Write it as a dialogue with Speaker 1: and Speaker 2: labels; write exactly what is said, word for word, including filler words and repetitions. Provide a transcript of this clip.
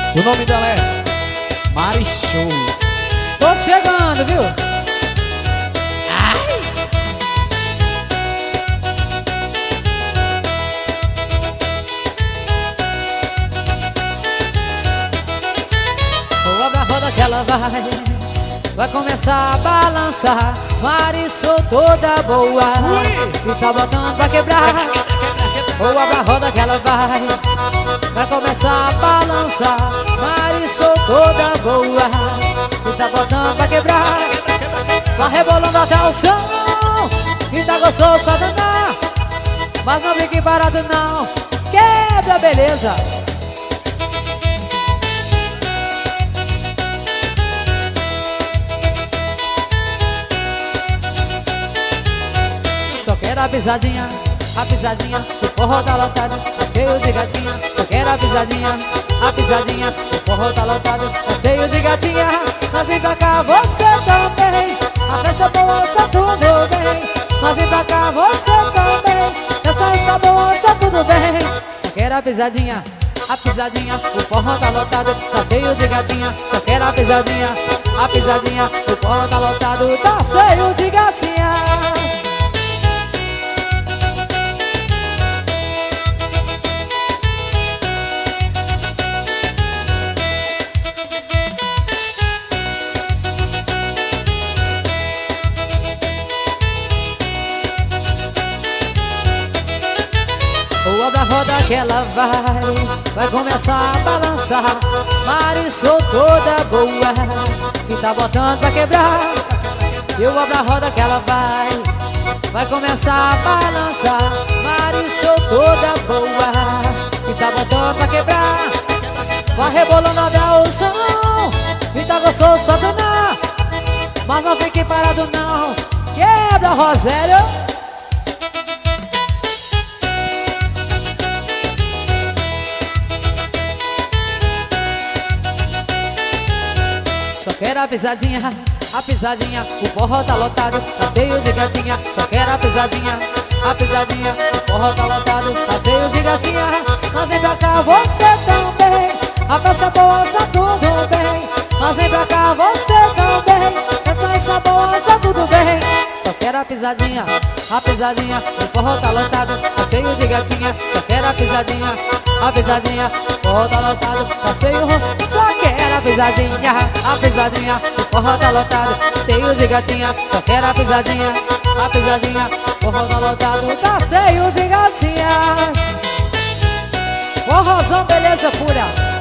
Speaker 1: O nome dela é Mari Show. Tô chegando, viu? Ai. Boa pra roda que ela vai, vai começar a balançar. Mari Show toda boa, e tá botando pra quebrar. Boa pra roda que ela vai, vai começar a balançar. Mari Show toda boa, e tá botando pra quebrar. Tá rebolando até o chão, e tá gostoso pra danar. Mas não fique parado não, quebra beleza. Só quero a pisadinha, a pisadinha, o forró tá lotado, tá cheio de gatinha. Só quero a pisadinha, a pisadinha, o forró tá lotado, tá cheio de gatinha. Mas vem pra cá você também, a festa boa está tudo bem. Mas vem pra cá você também, essa está boa está tudo bem. Só quero a pisadinha, a pisadinha, o forró tá lotado, tá cheio de gatinha. Só quero a pisadinha, a pisadinha, o forró tá lotado, tá cheio de gatinhas. Boa da roda que ela vai, vai começar a balançar. Mari Show toda boa, que tá botando pra quebrar. Eu abro a roda que ela vai, vai começar a balançar. Mari Show toda boa, que tá botando pra quebrar. Vai rebolando até o chão, e tá gostoso pra danar. Mas não fique parado não, quebra Rosério. Só quero a pisadinha, a pisadinha, o forró tá lotado, tá cheio de gatinha. Só quero a pisadinha, a pisadinha, o forró tá lotado, tá cheio de gatinha. Mas vem pra cá você também, a festa boa está tudo bem. Mas vem pra cá você também, essa está boa está tudo bem. Só quero a pisadinha, a pisadinha, o forró tá lotado, tá cheio de gatinha. Só quero a pisadinha, a pisadinha, o forró tá lotado, tá cheio. Só quero a pisadinha, a pisadinha, o forró tá lotado, cheio de gatinha. Só quero a pisadinha, a pisadinha, o forró tá lotado, tá cheio de gatinhas. Forrozão, beleza pura.